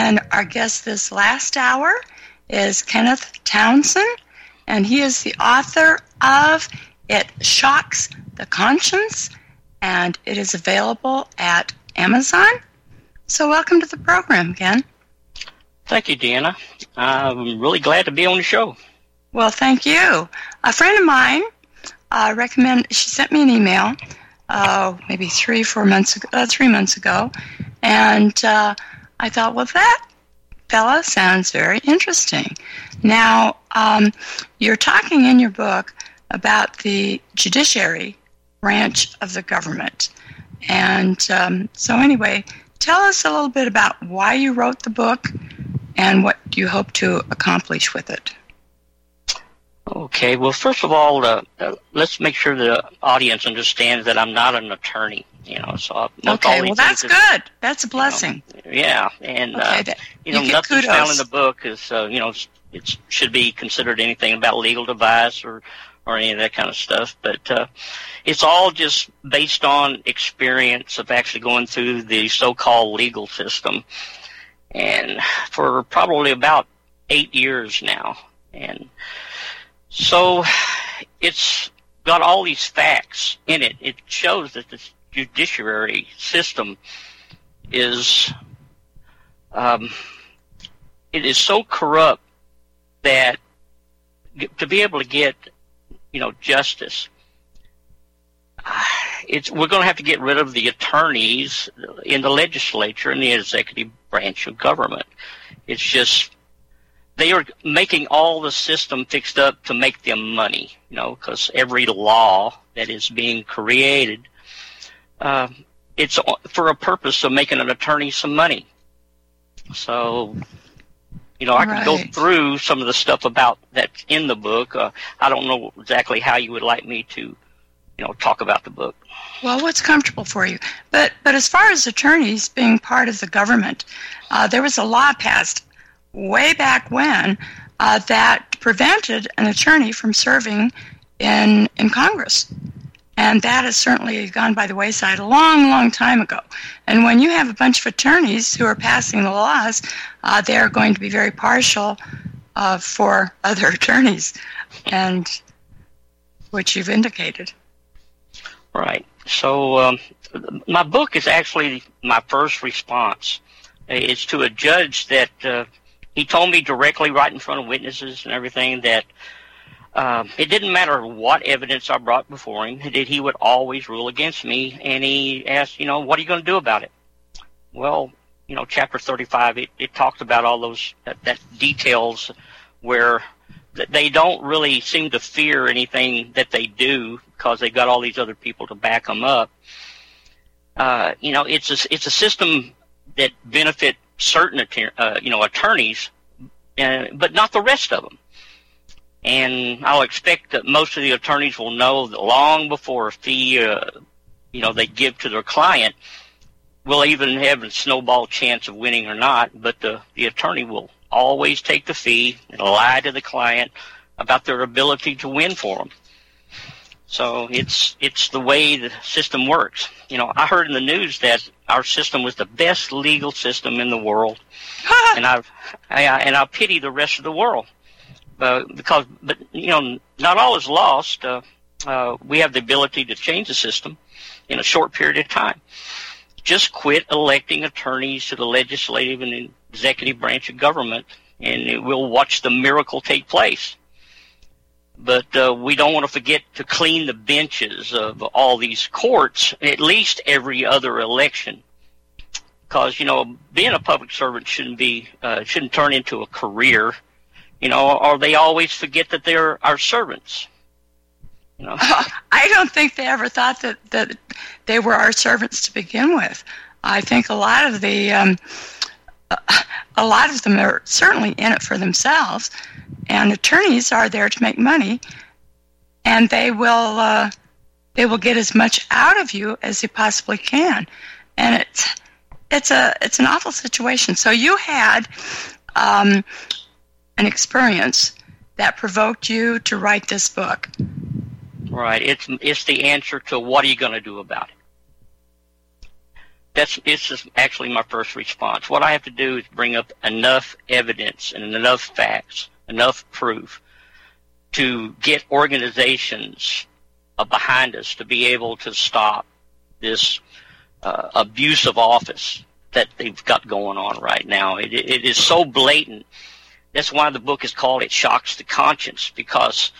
And our guest this last hour is Kenneth Townsend, and he is the author of It Shocks the Conscience, and it is available at Amazon. So welcome to the program, Ken. Thank you, Deanna. I'm really glad to be on the show. Well, thank you. A friend of mine she sent me an email maybe 3 months ago, and I thought, well, that fella sounds very interesting. Now, you're talking in your book about the judiciary branch of the government. And so anyway, tell us a little bit about why you wrote the book and what you hope to accomplish with it. Okay, well, first of all, let's make sure the audience understands that I'm not an attorney. Okay, well, that's good. That's a blessing. And nothing's found in the book is, it should be considered anything about legal advice or any of that kind of stuff. But it's all just based on experience of actually going through the so-called legal system, and for probably about 8 years now. And so it's got all these facts in it. It shows that the judiciary system is it is so corrupt that to be able to get justice, we're going to have to get rid of the attorneys in the legislature and the executive branch of government. It's just they are making all the system fixed up to make them money, because every law that is being created, it's for a purpose of making an attorney some money. So, I could go through some of the stuff about that's in the book. I don't know exactly how you would like me to, talk about the book. Well, what's comfortable for you? But as far as attorneys being part of the government, there was a law passed way back when that prevented an attorney from serving in Congress. And that has certainly gone by the wayside a long, long time ago. And when you have a bunch of attorneys who are passing the laws, they are going to be very partial for other attorneys, and which you've indicated. Right. So my book is actually my first response. It's to a judge that he told me directly right in front of witnesses and everything that it didn't matter what evidence I brought before him, that he would always rule against me. And he asked, what are you going to do about it? Well, Chapter 35, it talks about all those that details where they don't really seem to fear anything that they do because they've got all these other people to back them up. It's a system that benefit certain attorneys, but not the rest of them. And I'll expect that most of the attorneys will know that long before a fee, they give to their client, will even have a snowball chance of winning or not. But the attorney will always take the fee and lie to the client about their ability to win for them. So it's the way the system works. I heard in the news that our system was the best legal system in the world, and I pity the rest of the world. But not all is lost. We have the ability to change the system in a short period of time. Just quit electing attorneys to the legislative and executive branch of government, and we'll watch the miracle take place. But we don't want to forget to clean the benches of all these courts at least every other election. Because, being a public servant shouldn't turn into a career. Or they always forget that they're our servants. I don't think they ever thought that they were our servants to begin with. I think a lot of them are certainly in it for themselves, and attorneys are there to make money, and they will get as much out of you as they possibly can, and it's an awful situation. So you had an experience that provoked you to write this book. Right. It's the answer to what are you going to do about it. this is actually my first response. What I have to do is bring up enough evidence and enough facts, enough proof to get organizations behind us to be able to stop this abuse of office that they've got going on right now. It is so blatant. That's why the book is called It Shocks the Conscience, because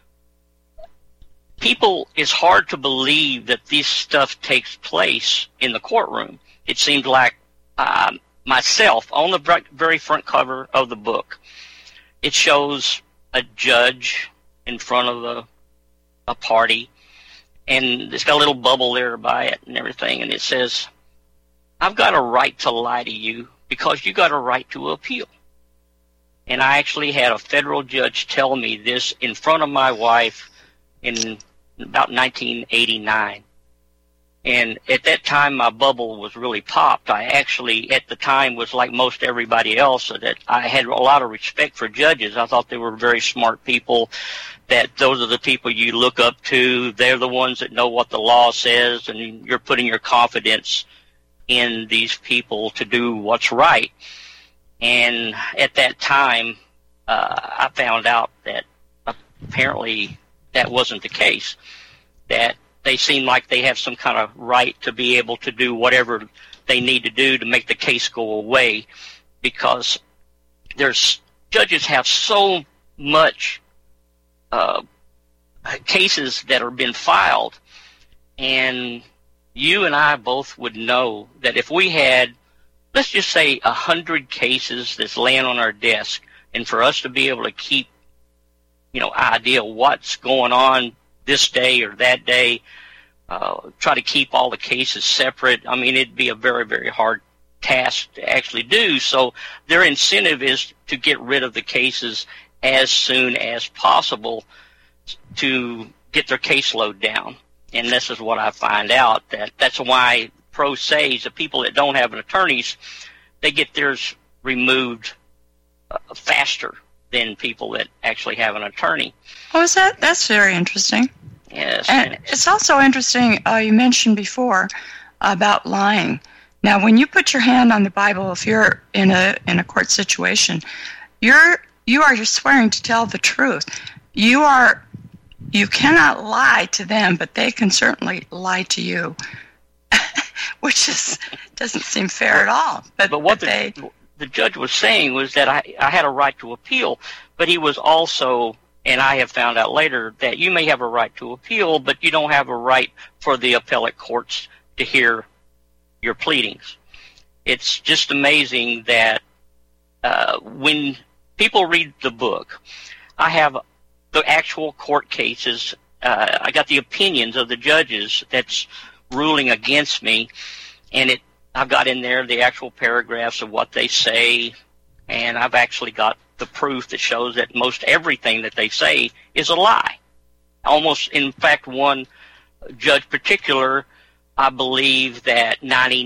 it's hard to believe that this stuff takes place in the courtroom. It seems like myself, on the very front cover of the book, it shows a judge in front of a party, and it's got a little bubble there by it and everything, and it says, I've got a right to lie to you because you got a right to appeal. And I actually had a federal judge tell me this in front of my wife in about 1989. And at that time, my bubble was really popped. I actually, at the time, was like most everybody else, so that I had a lot of respect for judges. I thought they were very smart people, that those are the people you look up to. They're the ones that know what the law says, and you're putting your confidence in these people to do what's right. And at that time, I found out that apparently that wasn't the case, that they seem like they have some kind of right to be able to do whatever they need to do to make the case go away, because judges have so much cases that are been filed, and you and I both would know that if we had, let's just say, 100 cases that's laying on our desk, and for us to be able to keep, idea what's going on this day or that day, try to keep all the cases separate, I mean, it'd be a very, very hard task to actually do. So their incentive is to get rid of the cases as soon as possible to get their caseload down. And this is what I find out, that's why pro se, the people that don't have attorneys, they get theirs removed faster than people that actually have an attorney. Oh, is that? That's very interesting. Yes. And it's also interesting, you mentioned before about lying. Now, when you put your hand on the Bible, if you're in a court situation, you're swearing to tell the truth. You cannot lie to them, but they can certainly lie to you, which doesn't seem fair at all. But what the judge was saying was that I had a right to appeal, but he was also, and I have found out later, that you may have a right to appeal, but you don't have a right for the appellate courts to hear your pleadings. It's just amazing that when people read the book, I have the actual court cases. I got the opinions of the judges that's ruling against me, and I've got in there the actual paragraphs of what they say, and I've actually got the proof that shows that most everything that they say is a lie. Almost, in fact, one judge particular, I believe that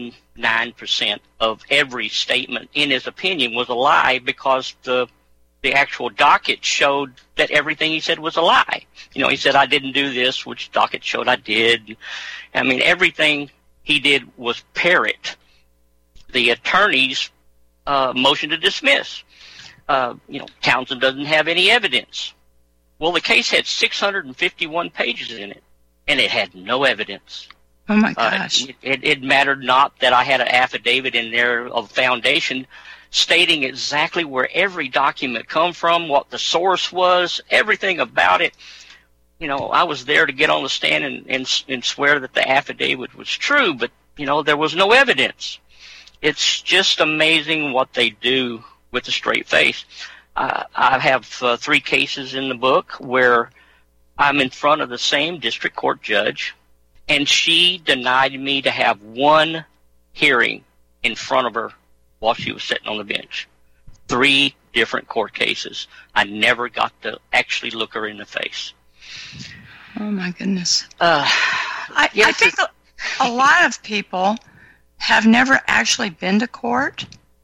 99% of every statement in his opinion was a lie, because the actual docket showed that everything he said was a lie. He said, I didn't do this, which docket showed I did. I mean, everything he did was parrot the attorney's motion to dismiss. Townsend doesn't have any evidence. Well, the case had 651 pages in it, and it had no evidence. Oh, my gosh. It mattered not that I had an affidavit in there of foundation stating exactly where every document come from, what the source was, everything about it. I was there to get on the stand and swear that the affidavit was true, but, there was no evidence. It's just amazing what they do with a straight face. I have 3 cases in the book where I'm in front of the same district court judge, and she denied me to have one hearing in front of her while she was sitting on the bench. 3 different court cases. I never got to actually look her in the face. Oh, my goodness. I think a lot of people have never actually been to court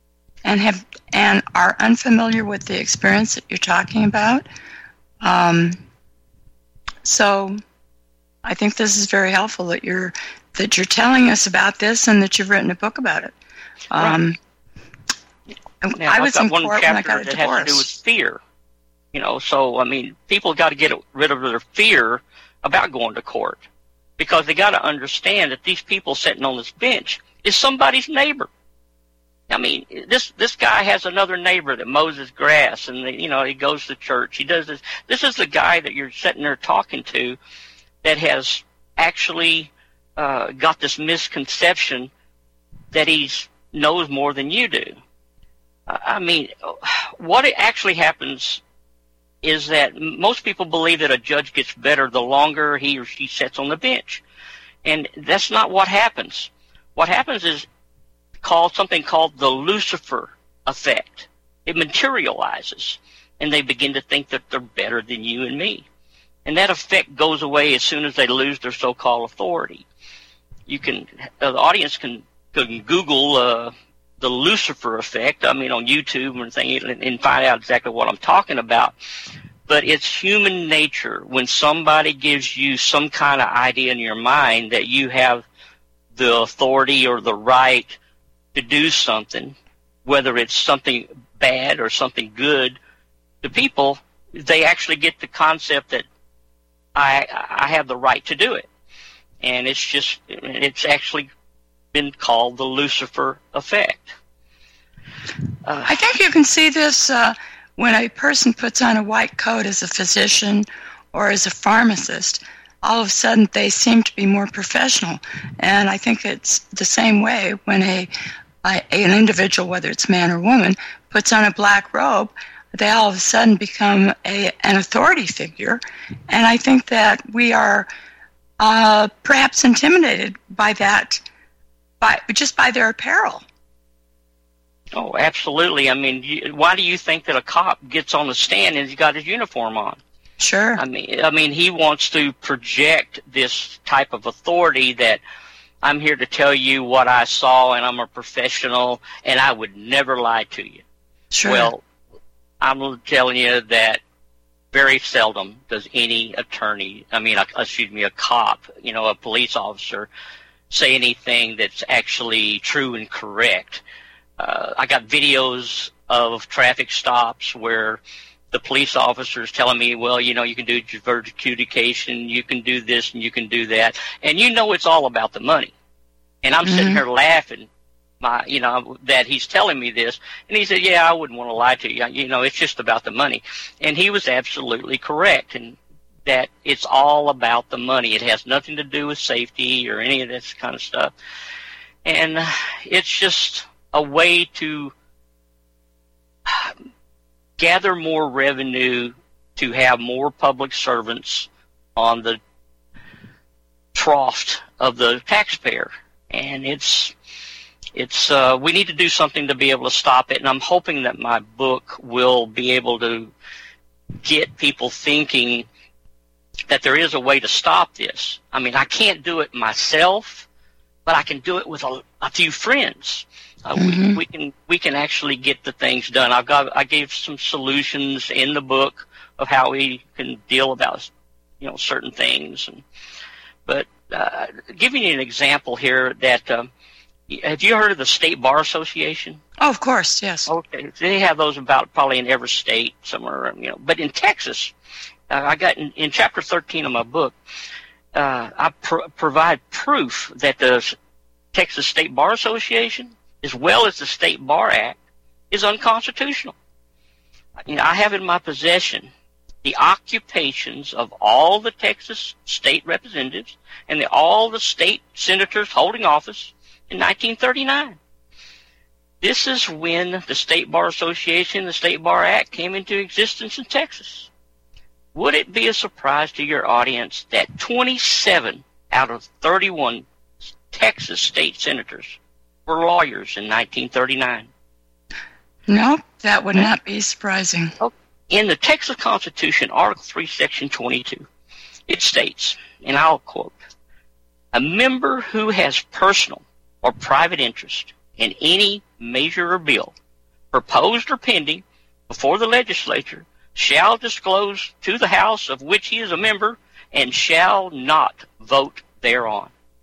and are unfamiliar with the experience that you're talking about. So I think this is very helpful that you're that you're telling us about this and that you've written a book about it. Now, I was in one court chapter when I got a that divorce. has to do with fear. So, I mean, people got to get rid of their fear about going to court, because they got to understand that these people sitting on this bench is somebody's neighbor. I mean, this guy has another neighbor that mows his grass, and he goes to church. He does this. This is the guy that you're sitting there talking to that has actually got this misconception that he knows more than you do. I mean, what actually happens is that most people believe that a judge gets better the longer he or she sits on the bench. And that's not what happens. What happens is something called the Lucifer effect. It materializes, and they begin to think that they're better than you and me. And that effect goes away as soon as they lose their so-called authority. The audience can Google the Lucifer effect, on YouTube and find out exactly what I'm talking about. But it's human nature when somebody gives you some kind of idea in your mind that you have the authority or the right to do something, whether it's something bad or something good. The people, they actually get the concept that I have the right to do it. And it's actually been called the Lucifer effect. I think you can see this when a person puts on a white coat as a physician or as a pharmacist. All of a sudden, they seem to be more professional. And I think it's the same way when an individual, whether it's man or woman, puts on a black robe. They all of a sudden become an authority figure. And I think that we are perhaps intimidated by that, just by their apparel. Oh, absolutely. I mean, why do you think that a cop gets on the stand and he's got his uniform on? Sure. I mean, he wants to project this type of authority that I'm here to tell you what I saw, and I'm a professional, and I would never lie to you. Sure. Well, I'm telling you that very seldom does any attorney, a cop, a police officer, say anything that's actually true and correct. I got videos of traffic stops where the police officer is telling me, well, you can do adjudication, you can do this and you can do that. And it's all about the money. And I'm sitting here laughing, that he's telling me this. And he said, yeah, I wouldn't want to lie to you. It's just about the money. And he was absolutely correct. And that it's all about the money. It has nothing to do with safety or any of this kind of stuff. And it's just a way to gather more revenue, to have more public servants on the trough of the taxpayer. And we need to do something to be able to stop it. And I'm hoping that my book will be able to get people thinking that there is a way to stop this. I mean, I can't do it myself, but I can do it with a few friends. We can actually get the things done. I gave some solutions in the book of how we can deal about certain things. But giving you an example here, that have you heard of the State Bar Association? Oh, of course, yes. Okay, they have those about probably in every state somewhere, But in Texas, I got in chapter 13 of my book, I provide proof that the Texas State Bar Association, as well as the State Bar Act, is unconstitutional. I have in my possession the occupations of all the Texas state representatives and all the state senators holding office in 1939. This is when the State Bar Association and the State Bar Act came into existence in Texas. Would it be a surprise to your audience that 27 out of 31 Texas state senators were lawyers in 1939? No, that would not be surprising. In the Texas Constitution, Article 3, Section 22, it states, and I'll quote, "A member who has personal or private interest in any measure or bill, proposed or pending, before the legislature, shall disclose to the House of which he is a member, and shall not vote thereon."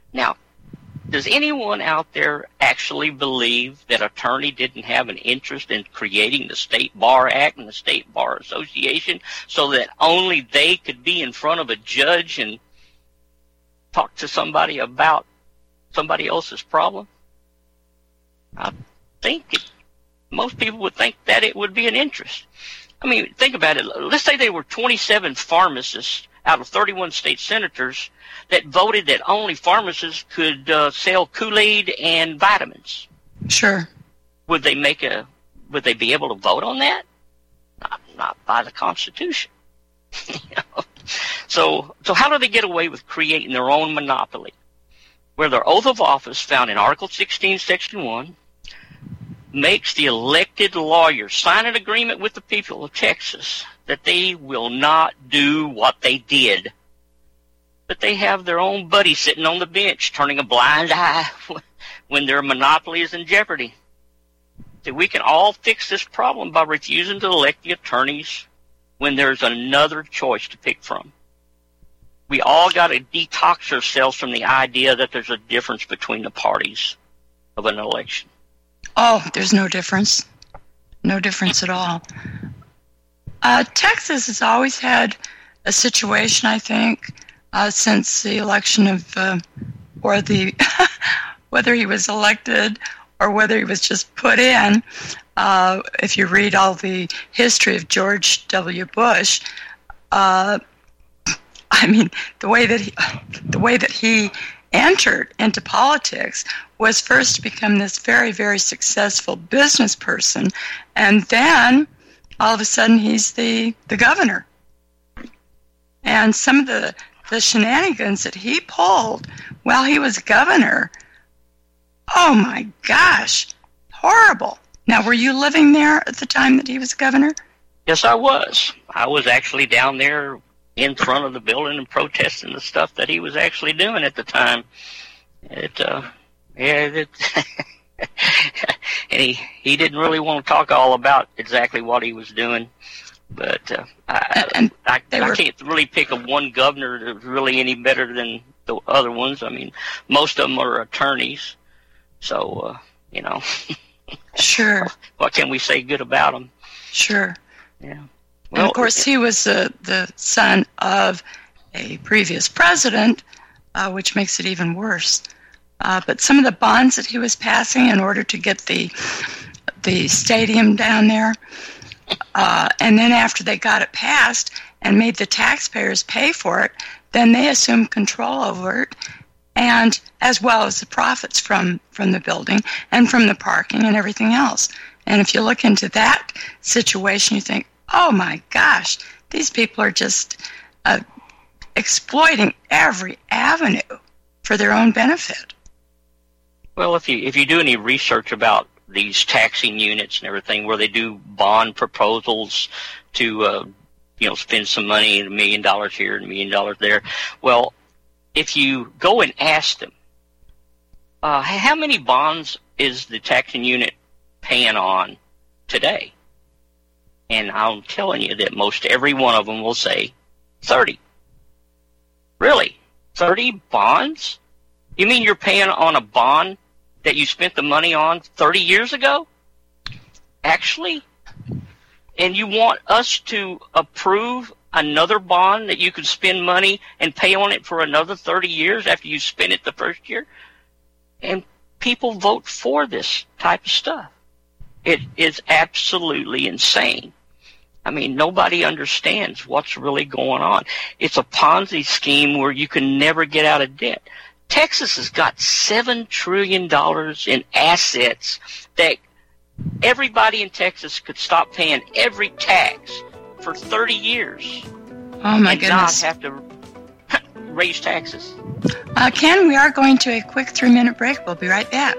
Now, does anyone out there actually believe that attorney didn't have an interest in creating the State Bar Act and the State Bar Association so that only they could be in front of a judge and talk to somebody about somebody else's problem? I think most people would think that it would be an interest. I mean, think about it. Let's say there were 27 pharmacists out of 31 state senators that voted that only pharmacists could sell Kool-Aid and vitamins. Sure. Would they be able to vote on that? Not by the Constitution. You know? So how do they get away with creating their own monopoly? Where their oath of office found in Article 16, Section 1, makes the elected lawyer sign an agreement with the people of Texas that they will not do what they did. But they have their own buddy sitting on the bench turning a blind eye when their monopoly is in jeopardy. So we can all fix this problem by refusing to elect the attorneys when there's another choice to pick from. We all got to detox ourselves from the idea that there's a difference between the parties of an election. Oh, there's no difference. No difference at all. Texas has always had a situation, I think, since the election of, whether he was elected or whether he was just put in. If you read all the history of George W. Bush, I mean, the way that he entered into politics was first to become this very, very successful business person, and then all of a sudden he's the governor. And some of the shenanigans that he pulled while he was governor, oh my gosh, horrible. Now, were you living there at the time that he was governor? Yes, I was. I was actually down there in front of the building and protesting the stuff that he was actually doing at the time. And he didn't really want to talk all about exactly what he was doing, but I can't really pick one governor that's really any better than the other ones. I mean, most of them are attorneys, so you know. Sure. What can we say good about them? Sure. Yeah. Well, and of course, he was the son of a previous president, which makes it even worse. But some of the bonds that he was passing in order to get the stadium down there, and then after they got it passed and made the taxpayers pay for it, then they assumed control over it, and as well as the profits from the building and from the parking and everything else. And if you look into that situation, you think, oh my gosh, these people are just exploiting every avenue for their own benefit. Well, if you do any research about these taxing units and everything, where they do bond proposals to spend some money, $1 million here and $1 million there, well, if you go and ask them, how many bonds is the taxing unit paying on today? And I'm telling you that most every one of them will say 30. Really? 30 bonds? You mean you're paying on a bond that you spent the money on 30 years ago? Actually? And you want us to approve another bond that you could spend money and pay on it for another 30 years after you spent it the first year? And people vote for this type of stuff. It is absolutely insane. I mean, nobody understands what's really going on. It's a Ponzi scheme where you can never get out of debt. Texas has got $7 trillion in assets that everybody in Texas could stop paying every tax for 30 years. Oh, my goodness. And not have to raise taxes. Ken, we are going to a quick 3-minute break. We'll be right back.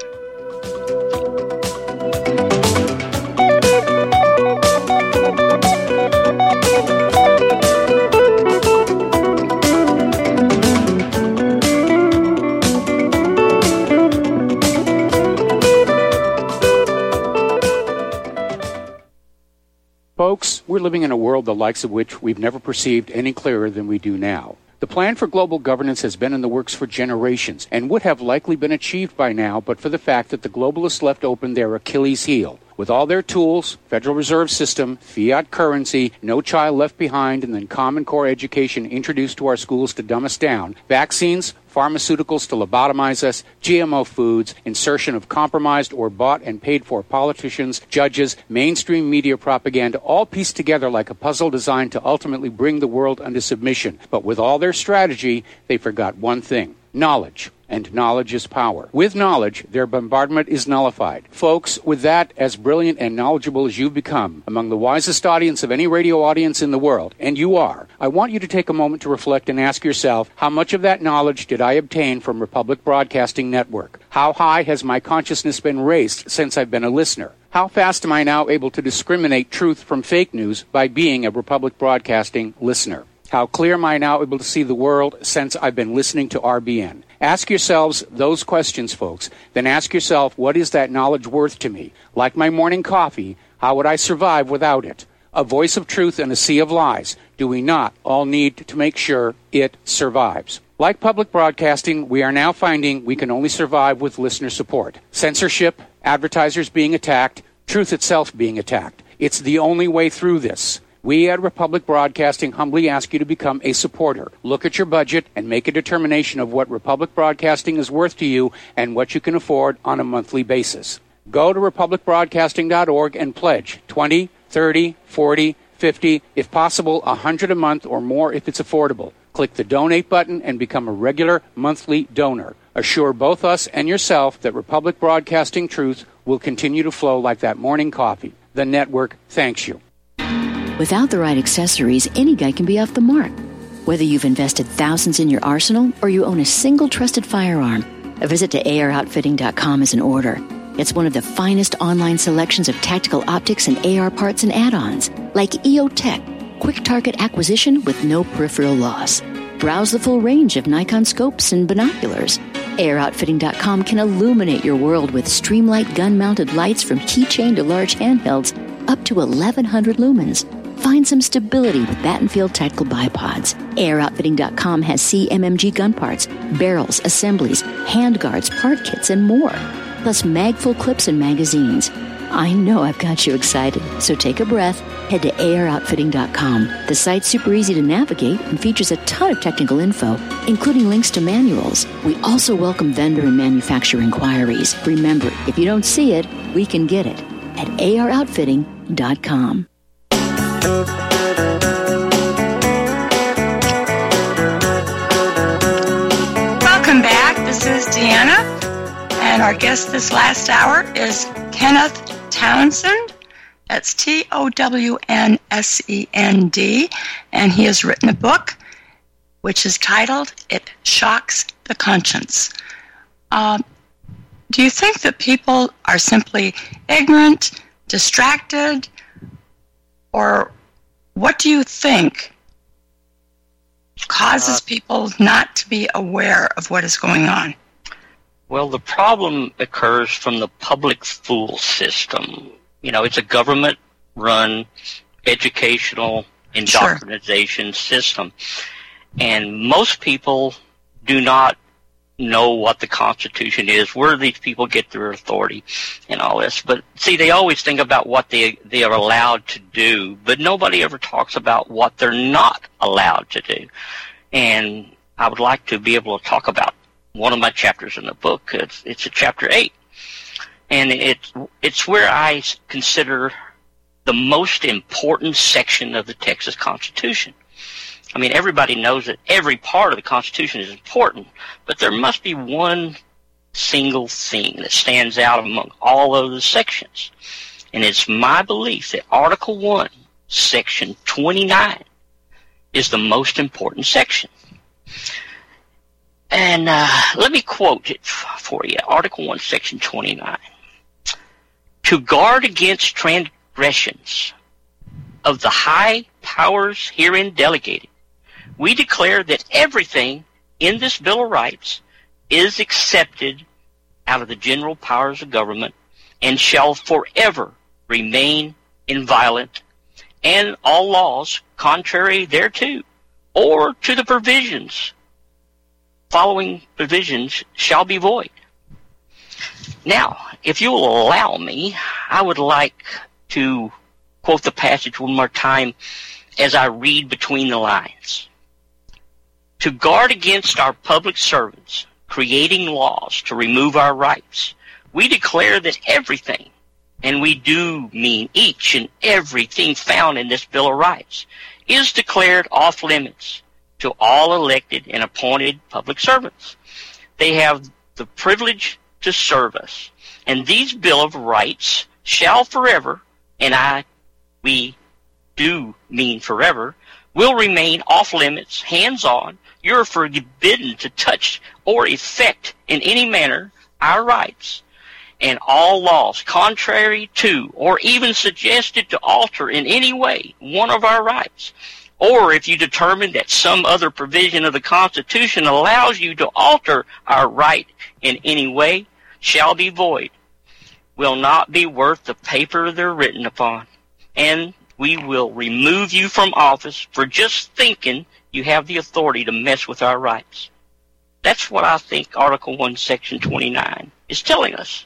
Folks, we're living in a world the likes of which we've never perceived any clearer than we do now. The plan for global governance has been in the works for generations and would have likely been achieved by now but for the fact that the globalists left open their Achilles heel. With all their tools, Federal Reserve System, fiat currency, no child left behind, and then Common Core education introduced to our schools to dumb us down, vaccines, pharmaceuticals to lobotomize us, GMO foods, insertion of compromised or bought and paid for politicians, judges, mainstream media propaganda, all pieced together like a puzzle designed to ultimately bring the world under submission. But with all their strategy, they forgot one thing: knowledge. And knowledge is power. With knowledge, their bombardment is nullified. Folks, with that, as brilliant and knowledgeable as you've become, among the wisest audience of any radio audience in the world, and you are, I want you to take a moment to reflect and ask yourself, how much of that knowledge did I obtain from Republic Broadcasting Network? How high has my consciousness been raised since I've been a listener? How fast am I now able to discriminate truth from fake news by being a Republic Broadcasting listener? How clear am I now able to see the world since I've been listening to RBN? Ask yourselves those questions, folks. Then ask yourself, what is that knowledge worth to me? Like my morning coffee, how would I survive without it? A voice of truth in a sea of lies. Do we not all need to make sure it survives? Like public broadcasting, we are now finding we can only survive with listener support. Censorship, advertisers being attacked, truth itself being attacked. It's the only way through this. We at Republic Broadcasting humbly ask you to become a supporter. Look at your budget and make a determination of what Republic Broadcasting is worth to you and what you can afford on a monthly basis. Go to republicbroadcasting.org and pledge $20, $30, $40, $50, if possible, $100 a month or more if it's affordable. Click the donate button and become a regular monthly donor. Assure both us and yourself that Republic Broadcasting truth will continue to flow like that morning coffee. The network thanks you. Without the right accessories, any guy can be off the mark. Whether you've invested thousands in your arsenal or you own a single trusted firearm, a visit to AROutfitting.com is in order. It's one of the finest online selections of tactical optics and AR parts and add-ons, like EOTech, quick target acquisition with no peripheral loss. Browse the full range of Nikon scopes and binoculars. AROutfitting.com can illuminate your world with Streamlight gun-mounted lights from keychain to large handhelds up to 1,100 lumens. Find some stability with Battenfield Tactical Bipods. AirOutfitting.com has CMMG gun parts, barrels, assemblies, handguards, part kits, and more. Plus mag-full clips and magazines. I know I've got you excited, so take a breath. Head to AirOutfitting.com. The site's super easy to navigate and features a ton of technical info, including links to manuals. We also welcome vendor and manufacturer inquiries. Remember, if you don't see it, we can get it at AirOutfitting.com. Welcome back. This is Deanna, and our guest this last hour is Kenneth Townsend. That's Townsend, and he has written a book which is titled "It Shocks the Conscience." Do you think that people are simply ignorant, distracted, or what do you think causes people not to be aware of what is going on? Well, the problem occurs from the public school system. You know, it's a government-run educational indoctrination system. And most people do not know what the Constitution is, where these people get their authority and all this. But see, they always think about what they are allowed to do, but nobody ever talks about what they're not allowed to do. And I would like to be able to talk about one of my chapters in the book. It's a chapter 8. And it's where I consider the most important section of the Texas Constitution. I mean, everybody knows that every part of the Constitution is important, but there must be one single thing that stands out among all of the sections. And it's my belief that Article 1, Section 29, is the most important section. And let me quote it for you. Article 1, Section 29. To guard against transgressions of the high powers herein delegated, we declare that everything in this Bill of Rights is accepted out of the general powers of government and shall forever remain inviolate, and all laws contrary thereto or to the provisions. Following provisions shall be void. Now, if you will allow me, I would like to quote the passage one more time as I read between the lines. To guard against our public servants creating laws to remove our rights, we declare that everything, and we do mean each and everything found in this Bill of Rights, is declared off limits to all elected and appointed public servants. They have the privilege to serve us, and these Bill of Rights shall forever, and we do mean forever, will remain off limits, hands-on. You're forbidden to touch or effect in any manner our rights, and all laws contrary to or even suggested to alter in any way one of our rights, or if you determine that some other provision of the Constitution allows you to alter our right in any way, shall be void, will not be worth the paper they're written upon, and we will remove you from office for just thinking you have the authority to mess with our rights. That's what I think Article 1, Section 29 is telling us.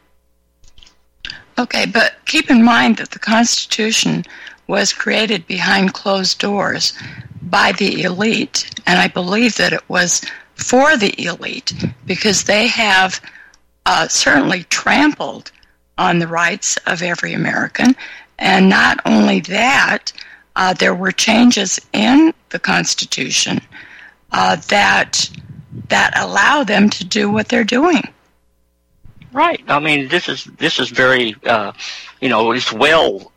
Okay, but keep in mind that the Constitution was created behind closed doors by the elite, and I believe that it was for the elite because they have certainly trampled on the rights of every American. And not only that, there were changes in the Constitution that allow them to do what they're doing. Right. I mean, this is very, it's well,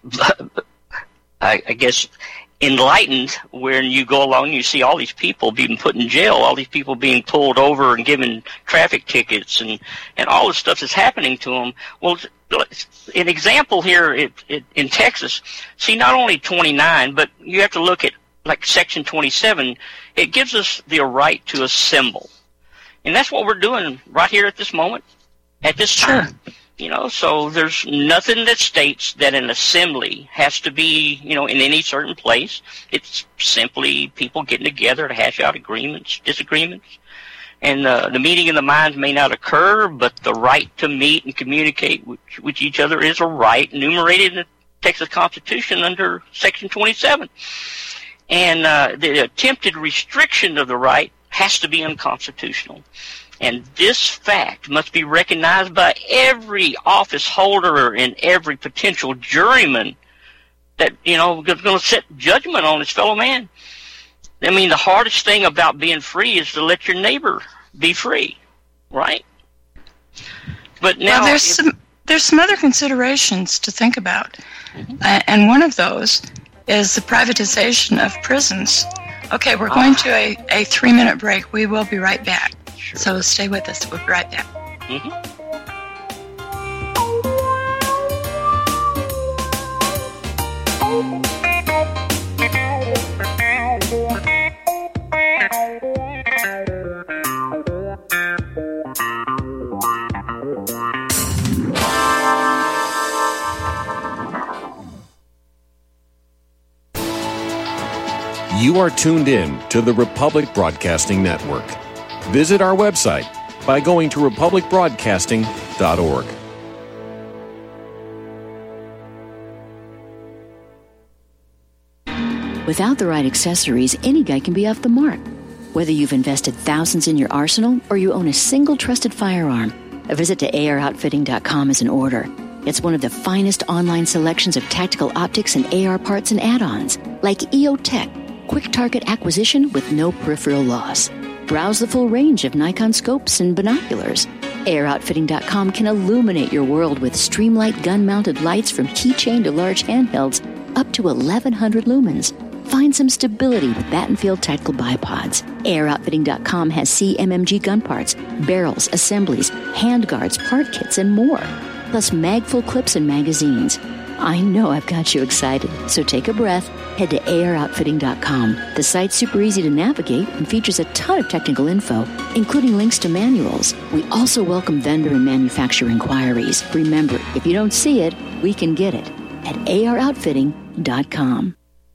I guess, enlightened when you go along and you see all these people being put in jail, all these people being pulled over and given traffic tickets and all the stuff that's happening to them. Well, an example here in Texas, see, not only 29, but you have to look at like Section 27. It gives us the right to assemble. And that's what we're doing right here at this moment, at this time. So there's nothing that states that an assembly has to be, in any certain place. It's simply people getting together to hash out agreements, disagreements. And the meeting of the minds may not occur, but the right to meet and communicate with each other is a right enumerated in the Texas Constitution under Section 27. And the attempted restriction of the right has to be unconstitutional. And this fact must be recognized by every office holder and every potential juryman that, going to set judgment on his fellow man. I mean, the hardest thing about being free is to let your neighbor be free, right? But now, there's some other considerations to think about, and one of those is the privatization of prisons. Okay, we're going to a 3-minute break. We will be right back. Sure. So stay with us. We'll be right back. You are tuned in to the Republic Broadcasting Network. Visit our website by going to republicbroadcasting.org. Without the right accessories, any guy can be off the mark. Whether you've invested thousands in your arsenal or you own a single trusted firearm, a visit to AROutfitting.com is in order. It's one of the finest online selections of tactical optics and AR parts and add-ons, like EOTech, quick target acquisition with no peripheral loss. Browse the full range of Nikon scopes and binoculars. AROutfitting.com can illuminate your world with Streamlight gun-mounted lights from keychain to large handhelds up to 1,100 lumens. Find some stability with Battenfield tactical bipods. AROutfitting.com has CMMG gun parts, barrels, assemblies, handguards, part kits, and more. Plus mag-full clips and magazines. I know I've got you excited, so take a breath. Head to AROutfitting.com. The site's super easy to navigate and features a ton of technical info, including links to manuals. We also welcome vendor and manufacturer inquiries. Remember, if you don't see it, we can get it at AROutfitting.com.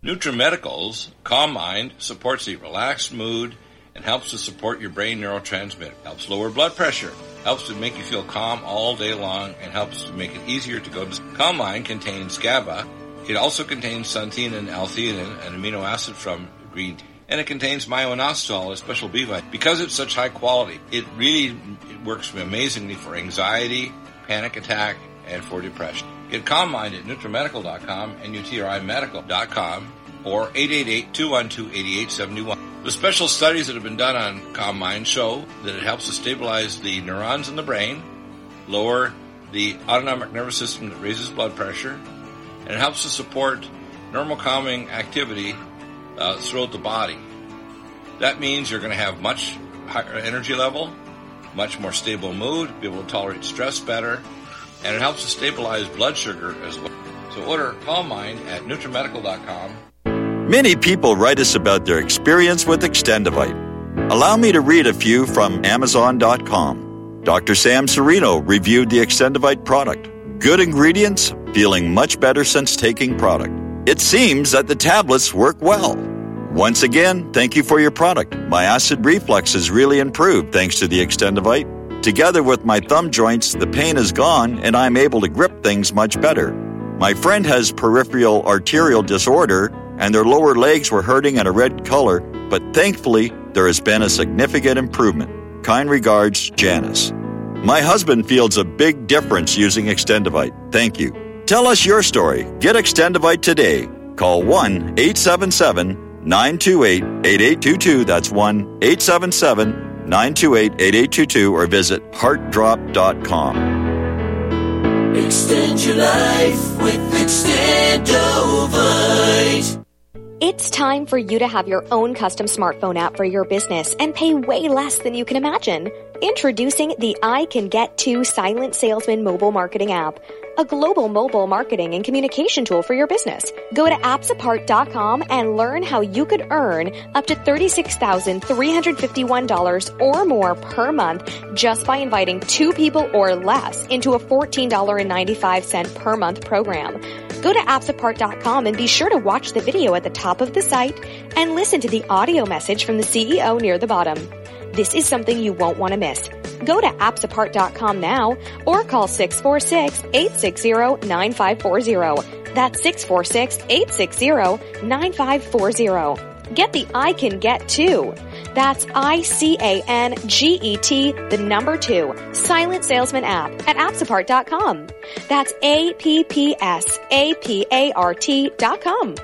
NutriMedical's Calm Mind supports a relaxed mood and helps to support your brain neurotransmitter, helps lower blood pressure, helps to make you feel calm all day long, and helps to make it easier to go to sleep. Calm Mind contains GABA. It also contains xanthine and L-theanine, an amino acid from green tea. And it contains myo-inositol, a special B vitamin. Because it's such high quality, it works amazingly for anxiety, panic attack, and for depression. Get Calm Mind at NutriMedical.com and NutriMedical.com or 888-212-8871. The special studies that have been done on Calm Mind show that it helps to stabilize the neurons in the brain, lower the autonomic nervous system that raises blood pressure, and it helps to support normal calming activity throughout the body. That means you're going to have much higher energy level, much more stable mood, be able to tolerate stress better, and it helps to stabilize blood sugar as well. So order Calm Mind at NutriMedical.com. Many people write us about their experience with Extendivite. Allow me to read a few from Amazon.com. Dr. Sam Serino reviewed the Extendivite product. Good ingredients, feeling much better since taking product. It seems that the tablets work well. Once again, thank you for your product. My acid reflux has really improved thanks to the Extendivite. Together with my thumb joints, the pain is gone and I'm able to grip things much better. My friend has peripheral arterial disorder and their lower legs were hurting in a red color, but thankfully there has been a significant improvement. Kind regards, Janice. My husband feels a big difference using Extendivite. Thank you. Tell us your story. Get Extendivite today. Call 1-877-928-8822. That's 1-877-928-8822 or visit heartdrop.com. Extend your life with Extendovite. It's time for you to have your own custom smartphone app for your business and pay way less than you can imagine. Introducing the I Can Get To Silent Salesman mobile marketing app, a global mobile marketing and communication tool for your business. Go to appsapart.com and learn how you could earn up to $36,351 or more per month just by inviting 2 people or less into a $14.95 per month program. Go to appsapart.com and be sure to watch the video at the top of the site and listen to the audio message from the CEO near the bottom. This is something you won't want to miss. Go to appsapart.com now or call 646-860-9540. That's 646-860-9540. Get the I Can Get To. That's ICANGET, the number 2, Silent Salesman app at appsapart.com. That's APPSAPART.com.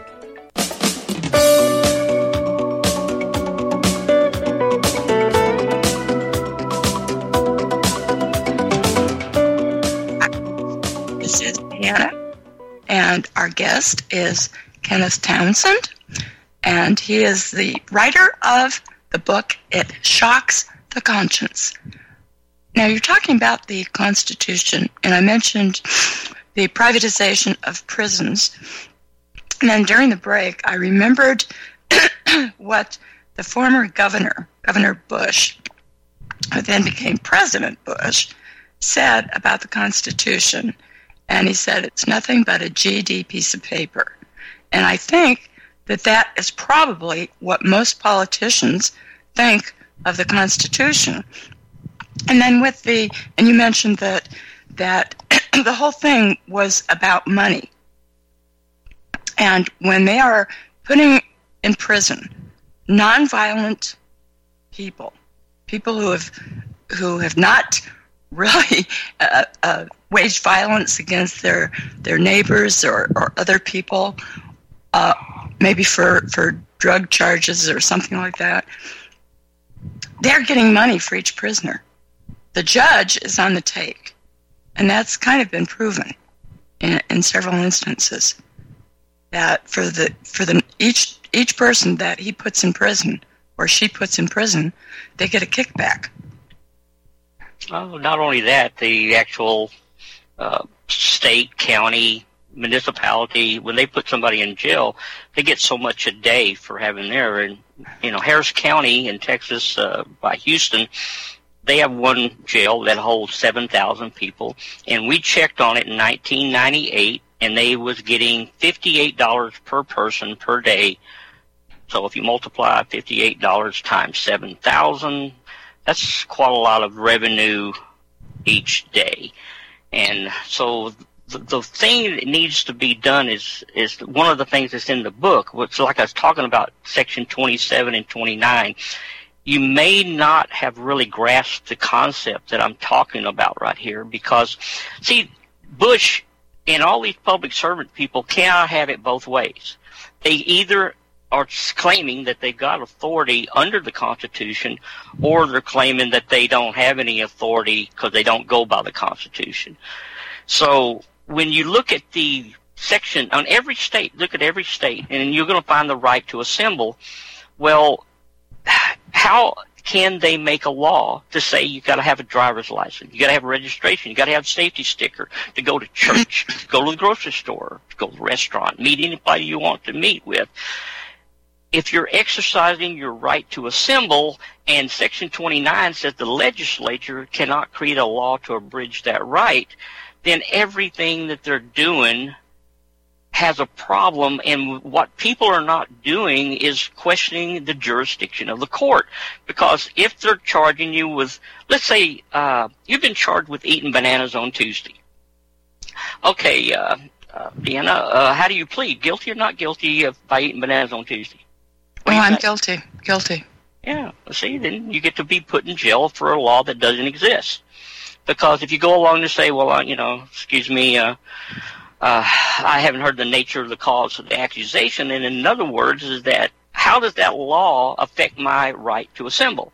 This is Hannah, and our guest is Kenneth Townsend, and he is the writer of the book, It Shocks the Conscience. Now, you're talking about the Constitution, and I mentioned the privatization of prisons. And then during the break, I remembered what the former Governor Bush, who then became President Bush, said about the Constitution. And he said it's nothing but a GD piece of paper. And I think that is probably what most politicians think of the Constitution. And then and you mentioned that the whole thing was about money. And when they are putting in prison nonviolent people who have not really waged violence against their neighbors or other people, maybe for drug charges or something like that, they're getting money for each prisoner. The judge is on the take, and that's kind of been proven in several instances, that for each person that he puts in prison or she puts in prison, they get a kickback. Well, not only that, the actual state, county, municipality, when they put somebody in jail, they get so much a day for having there. And Harris County in Texas, by Houston, they have one jail that holds 7,000 people, and we checked on it in 1998, and they was getting $58 per person per day. So if you multiply $58 times 7,000, that's quite a lot of revenue each day. And so the thing that needs to be done is one of the things that's in the book, which, like I was talking about, Section 27 and 29, you may not have really grasped the concept that I'm talking about right here, because, see, Bush and all these public servant people cannot have it both ways. They either are claiming that they've got authority under the Constitution, or they're claiming that they don't have any authority because they don't go by the Constitution. So when you look at the section on every state, look at every state, and you're going to find the right to assemble. Well, how can they make a law to say you got to have a driver's license, you got to have a registration, you got to have a safety sticker to go to church, to go to the grocery store, to go to the restaurant, meet anybody you want to meet with? If you're exercising your right to assemble, and Section 29 says the legislature cannot create a law to abridge that right, then everything that they're doing has a problem, and what people are not doing is questioning the jurisdiction of the court. Because if they're charging you with, let's say, you've been charged with eating bananas on Tuesday. Okay, Deanna, how do you plead? Guilty or not guilty by eating bananas on Tuesday? I'm guilty. Guilty. Yeah, see, then you get to be put in jail for a law that doesn't exist. Because if you go along to say, well, excuse me, I haven't heard the nature of the cause of the accusation, and in other words, is that how does that law affect my right to assemble?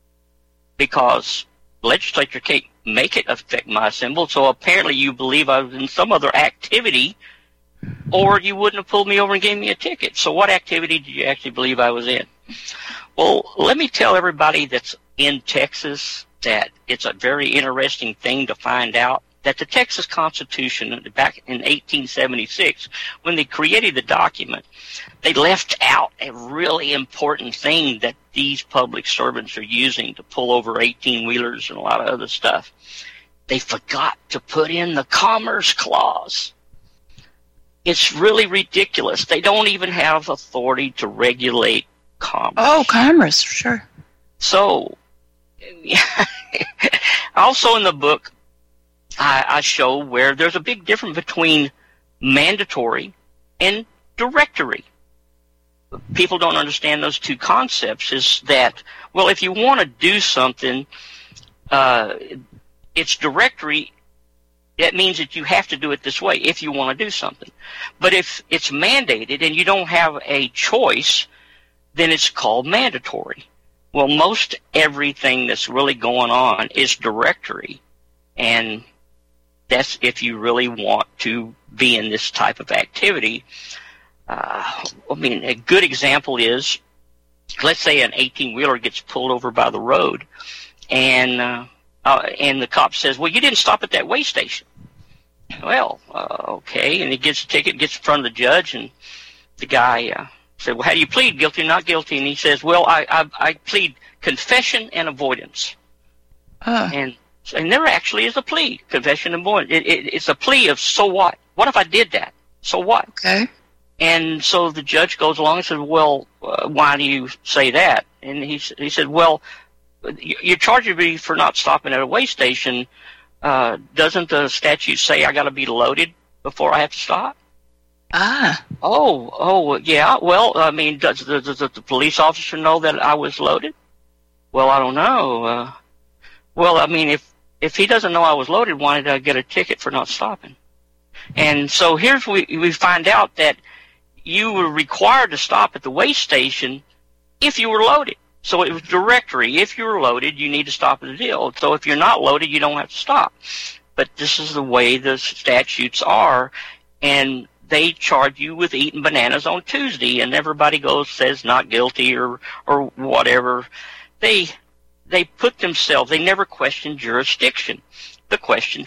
Because the legislature can't make it affect my assemble, so apparently you believe I was in some other activity, or you wouldn't have pulled me over and gave me a ticket. So what activity did you actually believe I was in? Well, let me tell everybody that's in Texas that it's a very interesting thing to find out that the Texas Constitution, back in 1876, when they created the document, they left out a really important thing that these public servants are using to pull over 18-wheelers and a lot of other stuff. They forgot to put in the Commerce Clause. It's really ridiculous. They don't even have authority to regulate commerce. Oh, commerce, sure. So, also in the book, I show where there's a big difference between mandatory and directory. People don't understand those two concepts. Is that, well, if you want to do something, it's directory. That means that you have to do it this way if you want to do something. But if it's mandated and you don't have a choice, then it's called mandatory. Well, most everything that's really going on is directory, and that's if you really want to be in this type of activity. A good example is, let's say an 18-wheeler gets pulled over by the road, and the cop says, well, you didn't stop at that weigh station. Well, okay, and he gets a ticket, gets in front of the judge, and the guy said, well, how do you plead, guilty or not guilty? And he says, well, I plead confession and avoidance. And there actually is a plea, confession and avoidance. It's a plea of, so what? What if I did that? So what? Okay. And so the judge goes along and says, well, why do you say that? And he said, well, you're charging me for not stopping at a weigh station. Doesn't the statute say I got to be loaded before I have to stop? Oh, yeah. Well, does the police officer know that I was loaded? Well, I don't know. If he doesn't know I was loaded, why did I get a ticket for not stopping? And so here's we find out that you were required to stop at the weigh station if you were loaded. So it was directory. If you're loaded, you need to stop at the deal. So if you're not loaded, you don't have to stop. But this is the way the statutes are, and they charge you with eating bananas on Tuesday, and everybody says not guilty or whatever. They put themselves, they never question jurisdiction. The question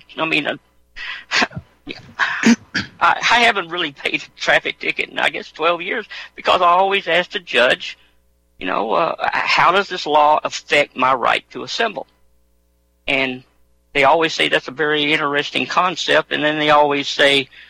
I haven't really paid a traffic ticket in, I guess, 12 years, because I always ask the judge, how does this law affect my right to assemble? And they always say that's a very interesting concept, and then they always say,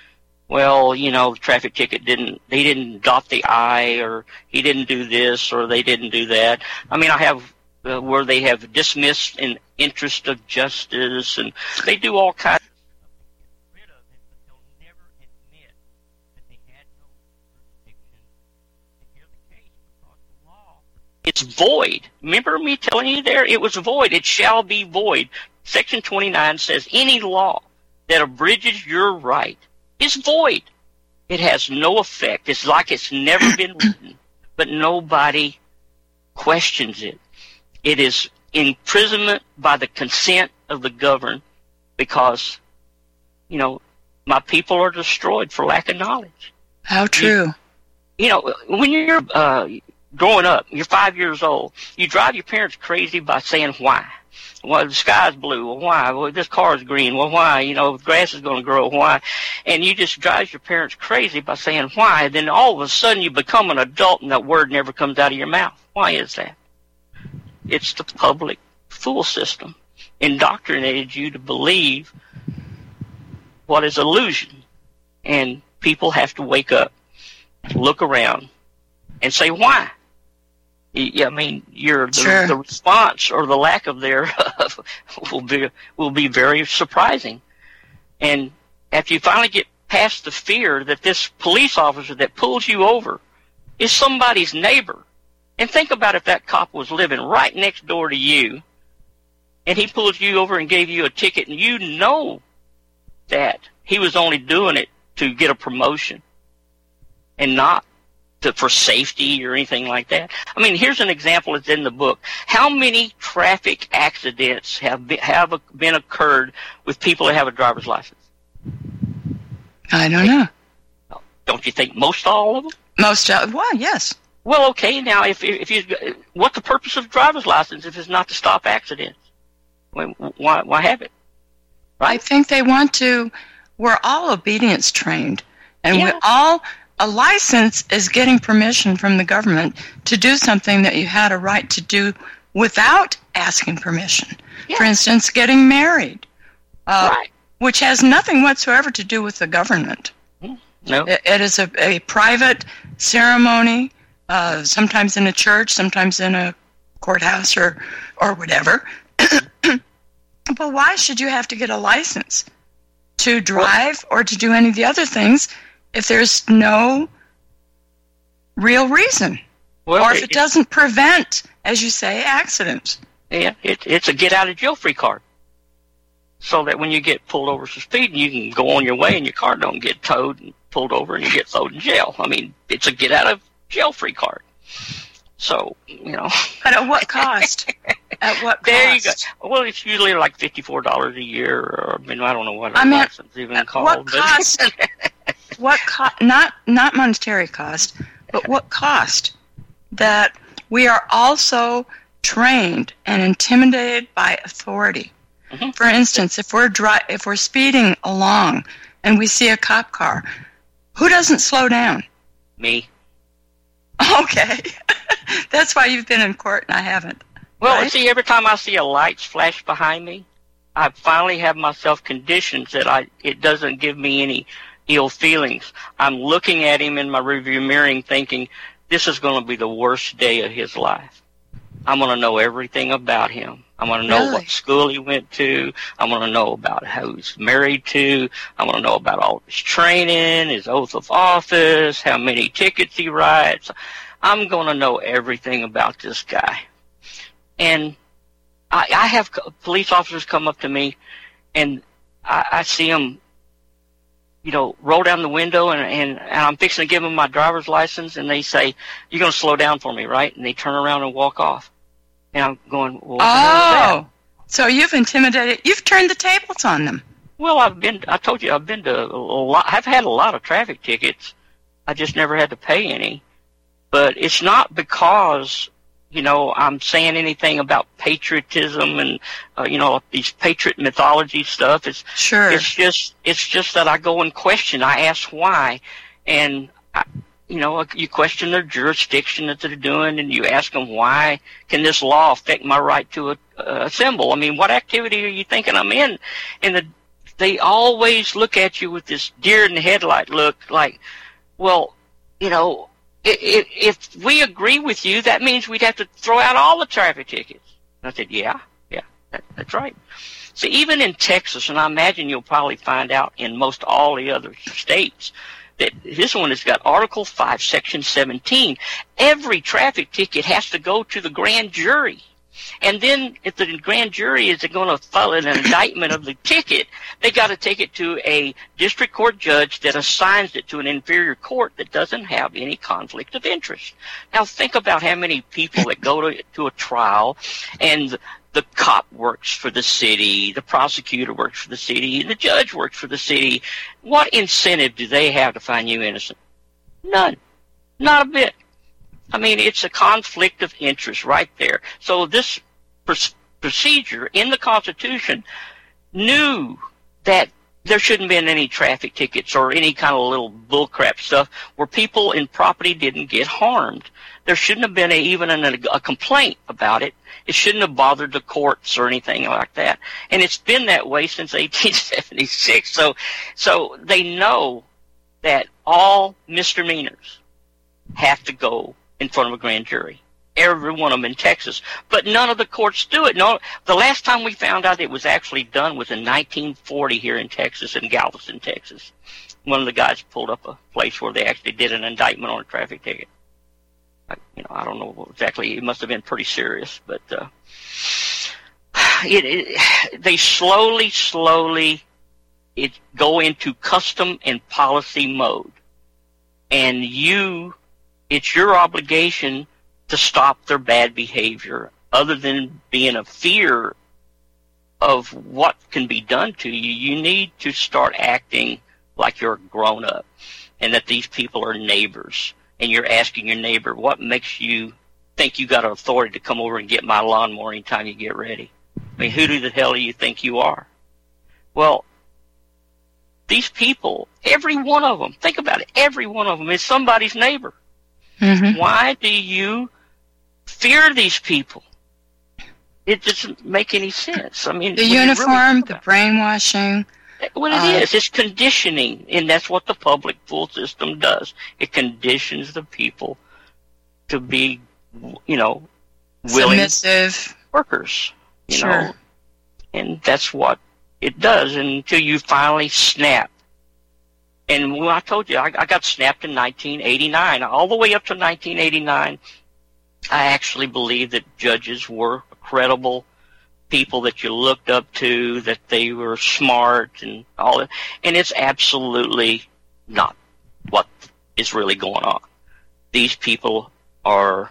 well, the traffic ticket they didn't dot the I, or he didn't do this, or they didn't do that. I mean, I have where they have dismissed in interest of justice, and they do all kinds of stuff to get rid of it, but they'll never admit that they had no jurisdiction to hear the case because the law, it's void. Remember me telling you there? It was void. It shall be void. Section 29 says any law that abridges your right is void. It has no effect. It's like it's never been written, but nobody questions it. It is imprisonment by the consent of the governed because, my people are destroyed for lack of knowledge. How true. When you're growing up, you're 5 years old, you drive your parents crazy by saying why. Well, the sky's blue. Well, why? Well, this car's green. Well, why? The grass is going to grow. Why? And you just drive your parents crazy by saying why. And then all of a sudden you become an adult and that word never comes out of your mouth. Why is that? It's the public fool system indoctrinated you to believe what is illusion. And people have to wake up, look around, and say why. I mean, the response or the lack of thereof will be very surprising. And after you finally get past the fear that this police officer that pulls you over is somebody's neighbor, and think about if that cop was living right next door to you, and he pulls you over and gave you a ticket, and you know that he was only doing it to get a promotion and not for safety or anything like that. I mean, here's an example that's in the book. How many traffic accidents have been occurred with people that have a driver's license? I don't know. Don't you think most all of them? Well, yes. Well, okay. Now, if you, what's the purpose of a driver's license if it's not to stop accidents? Why have it? Right? I think they want to. We're all obedience trained, and a license is getting permission from the government to do something that you had a right to do without asking permission. Yeah. For instance, getting married, right. Which has nothing whatsoever to do with the government. No. It is a private ceremony, sometimes in a church, sometimes in a courthouse or whatever. But why should you have to get a license to drive or to do any of the other things if there's no real reason? Or if it doesn't prevent, as you say, accidents? Yeah, it's a get-out-of-jail-free card. So that when you get pulled over for speeding, you can go on your way and your car don't get towed and pulled over and you get thrown in jail. I mean, it's a get-out-of-jail-free card. So, But at what cost? At what cost? There you go. Well, it's usually like $54 a year, or I don't know what a license is even called. What cost? Not monetary cost, but what cost? That we are also trained and intimidated by authority. Mm-hmm. For instance, if we're speeding along and we see a cop car, who doesn't slow down? Me. Okay. That's why you've been in court and I haven't. Well, right? See, every time I see a light flash behind me, I finally have myself conditioned that it doesn't give me any ill feelings. I'm looking at him in my rearview mirror thinking, this is going to be the worst day of his life. I'm going to know everything about him. I'm going to know what school he went to. I'm going to know about who he's married to. I'm going to know about all of his training, his oath of office, how many tickets he writes. I'm going to know everything about this guy. And I have police officers come up to me, and I see them, roll down the window, and I'm fixing to give them my driver's license, and they say, "You're going to slow down for me, right?" And they turn around and walk off. And I'm going, well, so you've intimidated, you've turned the tables on them. Well, I told you, I've been to a lot, I've had a lot of traffic tickets. I just never had to pay any. But it's not because, I'm saying anything about patriotism and, these patriot mythology stuff. It's just that I go and question. I ask why. And you question their jurisdiction that they're doing, and you ask them, why can this law affect my right to assemble? I mean, what activity are you thinking I'm in the they always look at you with this deer in the headlight look, like, well, you know, if we agree with you, that means we'd have to throw out all the traffic tickets. And I said, yeah, that's right. So even in Texas, and I imagine you'll probably find out in most all the other states, that this one has got Article 5, Section 17. Every traffic ticket has to go to the grand jury. And then if the grand jury is going to file an indictment of the ticket, they got to take it to a district court judge that assigns it to an inferior court that doesn't have any conflict of interest. Now think about how many people that go to a trial, and the cop works for the city, the prosecutor works for the city, and the judge works for the city. What incentive do they have to find you innocent? None. Not a bit. I mean, it's a conflict of interest right there. So this procedure in the Constitution knew that there shouldn't have been any traffic tickets or any kind of little bullcrap stuff where people in property didn't get harmed. There shouldn't have been even a complaint about it. It shouldn't have bothered the courts or anything like that. And it's been that way since 1876. So they know that all misdemeanors have to go in front of a grand jury. Every one of them in Texas. But none of the courts do it. No, the last time we found out it was actually done was in 1940 here in Texas, in Galveston, Texas. One of the guys pulled up a place where they actually did an indictment on a traffic ticket. I don't know exactly. It must have been pretty serious, but they slowly go into custom and policy mode, and it's your obligation to stop their bad behavior. Other than being a fear of what can be done to you, you need to start acting like you're a grown up, and that these people are neighbors. And you're asking your neighbor, what makes you think you got authority to come over and get my lawnmower anytime you get ready? I mean, who the hell do you think you are? Well, these people, every one of them, think about it, every one of them is somebody's neighbor. Mm-hmm. Why do you fear these people? It doesn't make any sense. I mean, the uniform, the brainwashing. What it is, it's conditioning, and that's what the public pool system does. It conditions the people to be, willing submissive workers, you know, and that's what it does until you finally snap. And when I told you, I got snapped in 1989. All the way up to 1989, I actually believed that judges were credible people that you looked up to, that they were smart and all that. And it's absolutely not what is really going on. These people are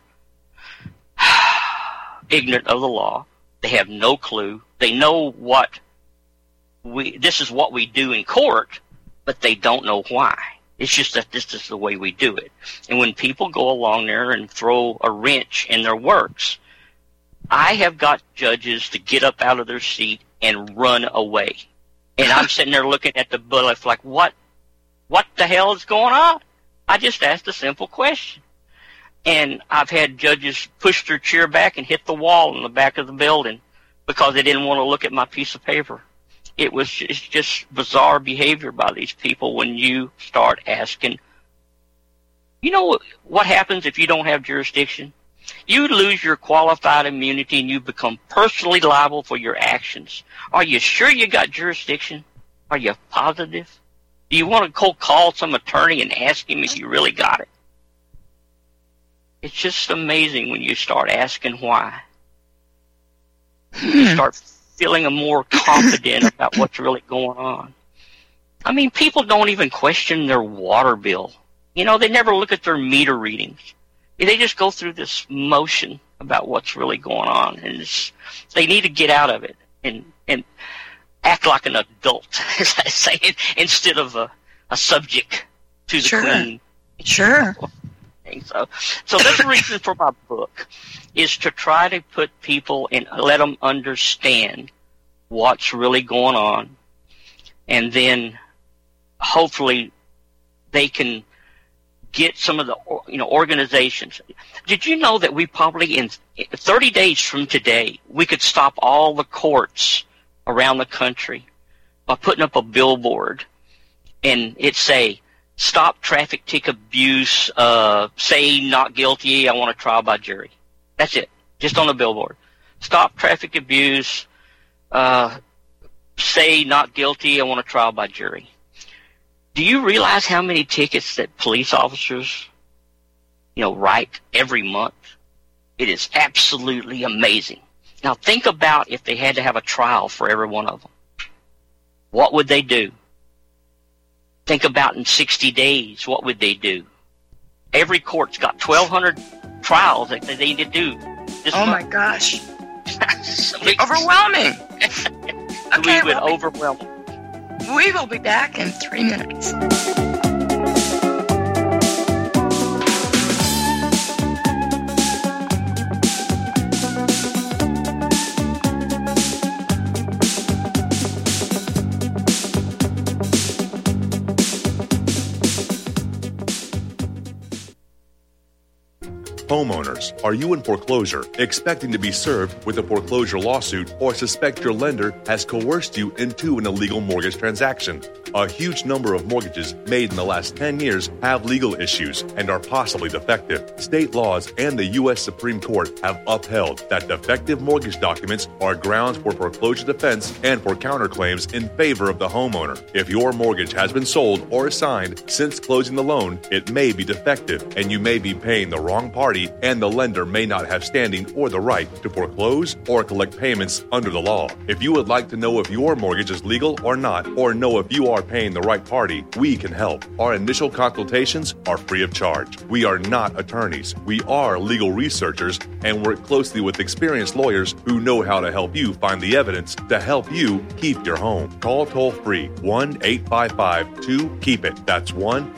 ignorant of the law. They have no clue. They know this is what we do in court, but they don't know why. It's just that this is the way we do it. And when people go along there and throw a wrench in their works, I have got judges to get up out of their seat and run away. And I'm sitting there looking at the bullet like, what the hell is going on? I just asked a simple question. And I've had judges push their chair back and hit the wall in the back of the building because they didn't want to look at my piece of paper. It's just bizarre behavior by these people when you start asking. You know what happens if you don't have jurisdiction? You lose your qualified immunity and you become personally liable for your actions. Are you sure you got jurisdiction? Are you positive? Do you want to cold call some attorney and ask him if you really got it? It's just amazing when you start asking why. You start feeling more confident about what's really going on. I mean, people don't even question their water bill. They never look at their meter readings. They just go through this motion about what's really going on, and they need to get out of it and act like an adult, as I say, instead of a subject to the queen. Sure. So that's the reason for my book, is to try to put people and let them understand what's really going on, and then hopefully they can get some of the organizations. Did you know that we probably in 30 days from today we could stop all the courts around the country by putting up a billboard and it say, "Stop traffic ticket abuse, say not guilty, I want a trial by jury." That's it, just on the billboard. Stop traffic abuse, say not guilty, I want a trial by jury. Do you realize how many tickets that police officers, write every month? It is absolutely amazing. Now think about if they had to have a trial for every one of them. What would they do? Think about in 60 days, what would they do? Every court's got 1,200 trials that they need to do this month. My gosh. Overwhelming. Okay, we would overwhelm them. We will be back in 3 minutes. Homeowners, are you in foreclosure, expecting to be served with a foreclosure lawsuit, or suspect your lender has coerced you into an illegal mortgage transaction? A huge number of mortgages made in the last 10 years have legal issues and are possibly defective. State laws and the U.S. Supreme Court have upheld that defective mortgage documents are grounds for foreclosure defense and for counterclaims in favor of the homeowner. If your mortgage has been sold or assigned since closing the loan, it may be defective and you may be paying the wrong party, and the lender may not have standing or the right to foreclose or collect payments under the law. If you would like to know if your mortgage is legal or not, or know if you are paying the right party, we can help. Our initial consultations are free of charge. We are not attorneys. We are legal researchers and work closely with experienced lawyers who know how to help you find the evidence to help you keep your home. Call toll-free 1-855-2-KEEP-IT. That's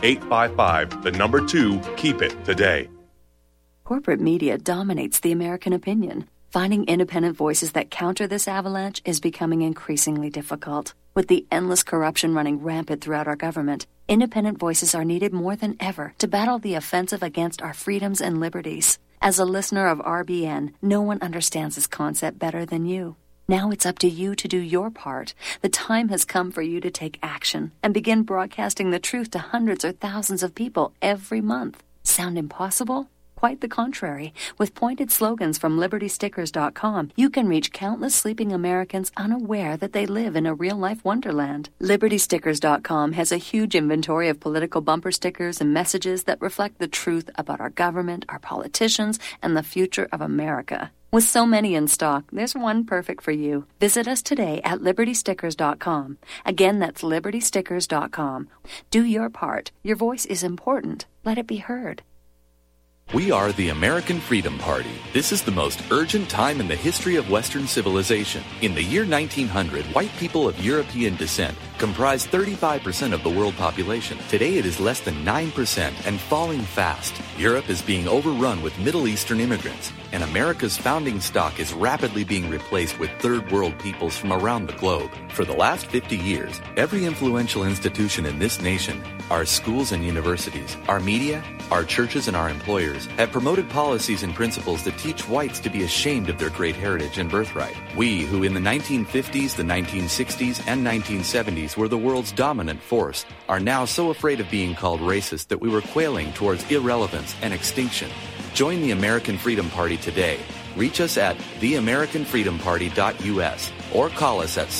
1-855-2-KEEP-IT today. Corporate media dominates the American opinion. Finding independent voices that counter this avalanche is becoming increasingly difficult. With the endless corruption running rampant throughout our government, independent voices are needed more than ever to battle the offensive against our freedoms and liberties. As a listener of RBN, no one understands this concept better than you. Now it's up to you to do your part. The time has come for you to take action and begin broadcasting the truth to hundreds or thousands of people every month. Sound impossible? Quite the contrary. With pointed slogans from LibertyStickers.com, you can reach countless sleeping Americans unaware that they live in a real-life wonderland. LibertyStickers.com has a huge inventory of political bumper stickers and messages that reflect the truth about our government, our politicians, and the future of America. With so many in stock, there's one perfect for you. Visit us today at LibertyStickers.com. Again, that's LibertyStickers.com. Do your part. Your voice is important. Let it be heard. We are the American Freedom Party. This is the most urgent time in the history of Western civilization. In the year 1900, white people of European descent comprised 35% of the world population. Today it is less than 9% and falling fast. Europe is being overrun with Middle Eastern immigrants, and America's founding stock is rapidly being replaced with third world peoples from around the globe. For the last 50 years, every influential institution in this nation, our schools and universities, our media, our churches, and our employers have promoted policies and principles that teach whites to be ashamed of their great heritage and birthright. We, who in the 1950s, the 1960s, and 1970s were the world's dominant force, are now so afraid of being called racist that we were quailing towards irrelevance and extinction. Join the American Freedom Party today. Reach us at theamericanfreedomparty.us or call us at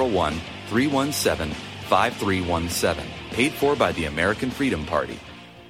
701-317-5317. Paid for by the American Freedom Party.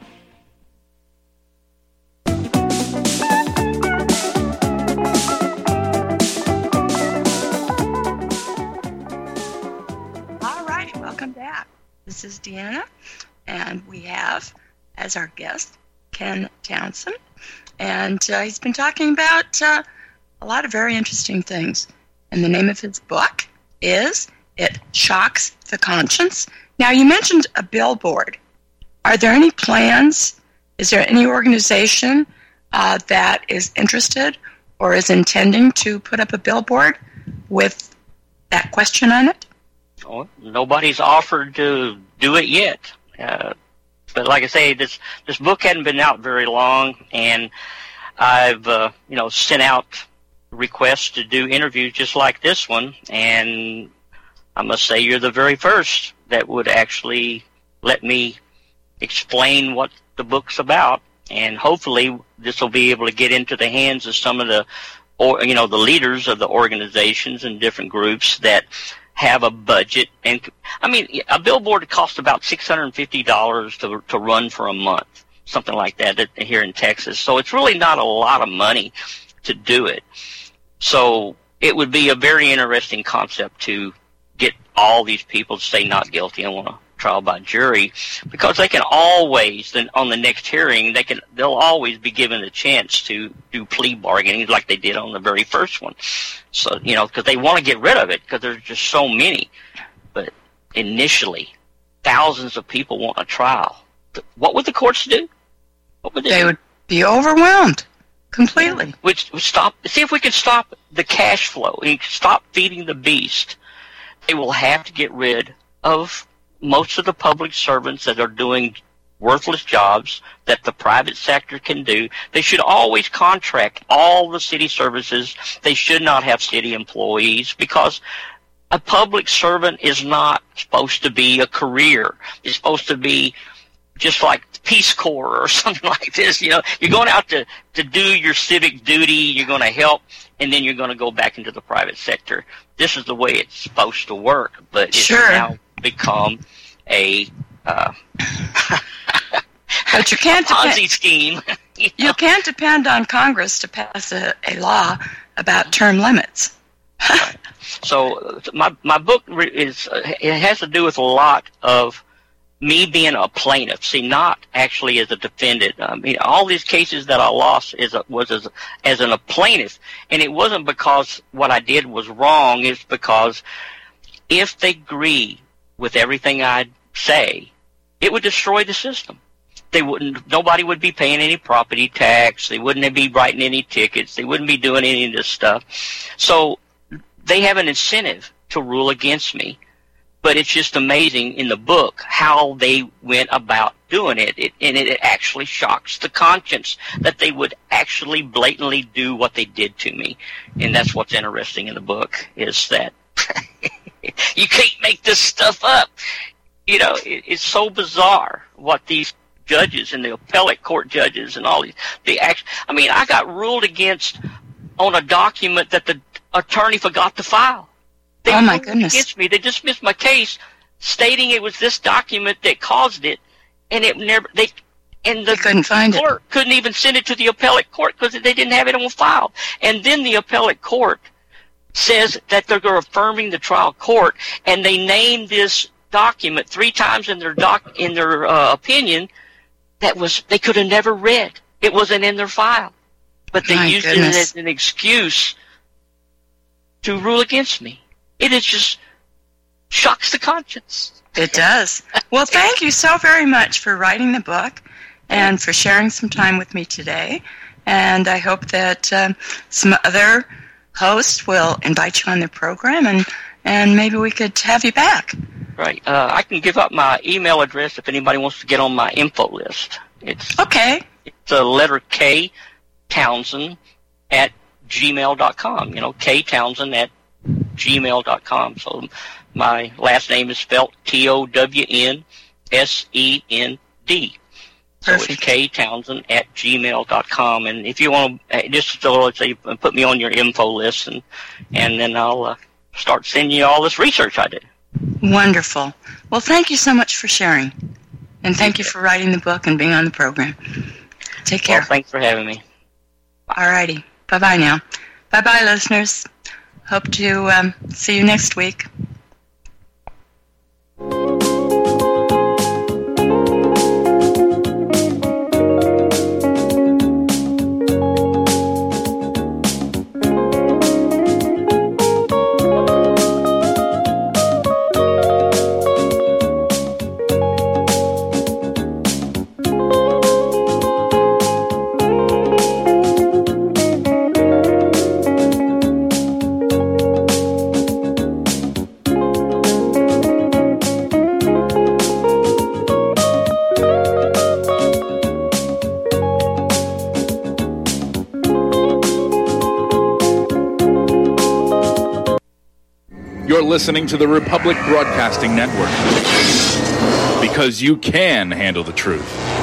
All right, welcome back. This is Deanna, and we have as our guest Ken Townsend, and he's been talking about a lot of very interesting things. And the name of his book is It Shocks the Conscience. Now, you mentioned a billboard. Are there any plans? Is there any organization that is interested or is intending to put up a billboard with that question on it? Oh, nobody's offered to do it yet. But like I say, this book hadn't been out very long, and I've sent out requests to do interviews just like this one, and I must say you're the very first that would actually let me explain what the book's about. And hopefully this will be able to get into the hands of some of the leaders of the organizations and different groups that have a budget. And I mean, a billboard costs about $650 to run for a month, something like that here in Texas. So it's really not a lot of money to do it. So it would be a very interesting concept to get all these people to say not guilty and want a trial by jury, because they can always, then on the next hearing, they'll always be given a chance to do plea bargaining like they did on the very first one. So, because they want to get rid of it because there's just so many. But initially, thousands of people want a trial. What would the courts do? What would they do? Would be overwhelmed completely. Which see if we can stop the cash flow and stop feeding the beast. They will have to get rid of most of the public servants that are doing worthless jobs that the private sector can do. They should always contract all the city services. They should not have city employees, because a public servant is not supposed to be a career. It's supposed to be just like Peace Corps or something like this. You're going out to do your civic duty. You're going to help, and then you're going to go back into the private sector. This is the way it's supposed to work, but it's now become a but you can't Ponzi scheme. You can't depend on Congress to pass a law about term limits. Right. So my book it has to do with a lot of me being a plaintiff. See, not actually as a defendant. I mean, all these cases that I lost was as a plaintiff, and it wasn't because what I did was wrong. It's because if they agree with everything I say, it would destroy the system. Nobody would be paying any property tax. They wouldn't be writing any tickets. They wouldn't be doing any of this stuff. So they have an incentive to rule against me. But it's just amazing in the book how they went about doing it. And it actually shocks the conscience that they would actually blatantly do what they did to me. And that's what's interesting in the book, is that you can't make this stuff up. It's so bizarre what these judges and the appellate court judges and all these, I got ruled against on a document that the attorney forgot to file. Oh my goodness! Against me, they dismissed my case, stating it was this document that caused it, and they couldn't find it. Court couldn't even send it to the appellate court because they didn't have it on file. And then the appellate court says that they're affirming the trial court, and they named this document 3 times in their opinion that they could have never read. It wasn't in their file, but they used it as an excuse to rule against me. It is just shocks the conscience. It does. Well, thank you so very much for writing the book and for sharing some time with me today. And I hope that some other hosts will invite you on their program, and maybe we could have you back. Right. I can give up my email address if anybody wants to get on my info list. It's a letter K, Townsend at gmail.com. K Townsend at gmail.com. So my last name is spelled TOWNSEND. So it's K Townsend at gmail.com. And if you want to just put me on your info list, and then I'll start sending you all this research I did. Wonderful. Well, thank you so much for sharing. And thank you for writing the book and being on the program. Take care. Well, thanks for having me. All righty. Bye-bye now. Bye-bye, listeners. Hope to see you next week. You're listening to the Republic Broadcasting Network. Because you can handle the truth.